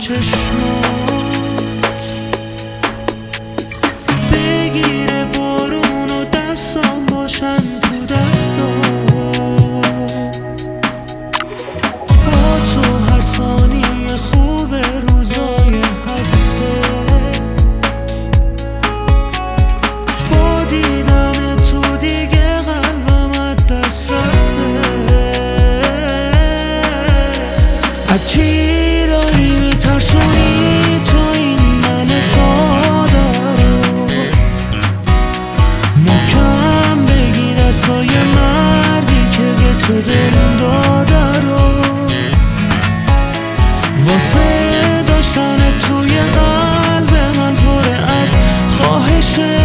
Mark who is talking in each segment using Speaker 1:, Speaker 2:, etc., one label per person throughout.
Speaker 1: چشمات بگیره بارون و دستام باشن تو دستات با تو هر ثانیه خوبه روزای هفته با دیدن تو دیگه قلبم از دست رفته از چی داری میترسونی تو این من ساده رو محکم بگی دستای مردی که به تو دل داده رو واسه داشتن توی قلب من پره از خواهشه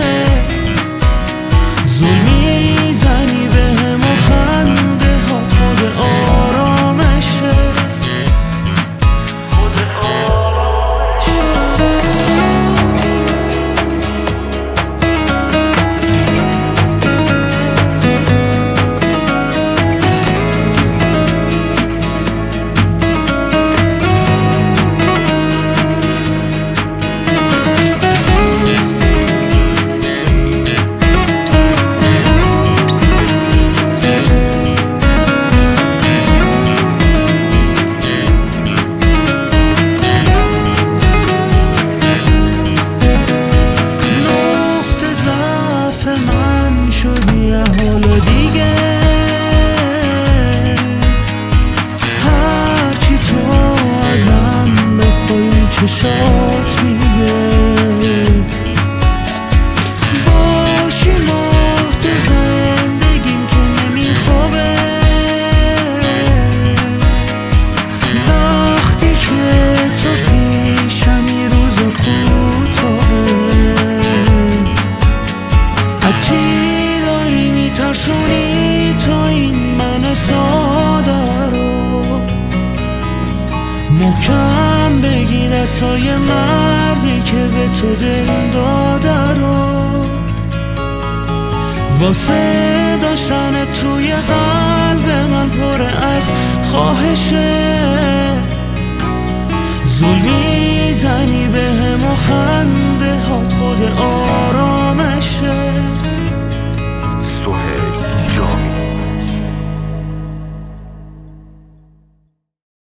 Speaker 1: زل میزنی بهم و خنده هات خود آرامشه من شدی یه حال دیگه هرچی تو ازم بخوای این چشات میگه باشی ماه تو زندگیم که نمیخوابه وقتی که تو پیشم یه روز کوتاهه چی داری میترسونی تو این من ساده رو محکم بگی دستای مردی که به تو دل داده رو واسه داشتن توی قلب من پره از خواهشه زل میزنی بهم و خنده هات خود آرامشه